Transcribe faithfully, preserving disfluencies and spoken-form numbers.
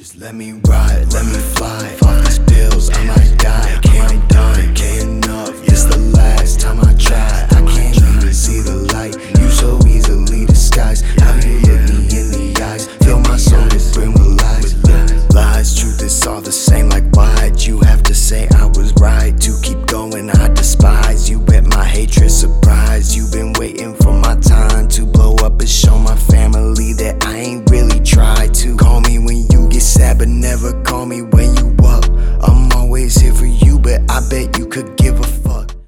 Just let me ride, let me fly. Off these pills, I might die. Can't die, can't enough. It's the last time I try. I can't even see the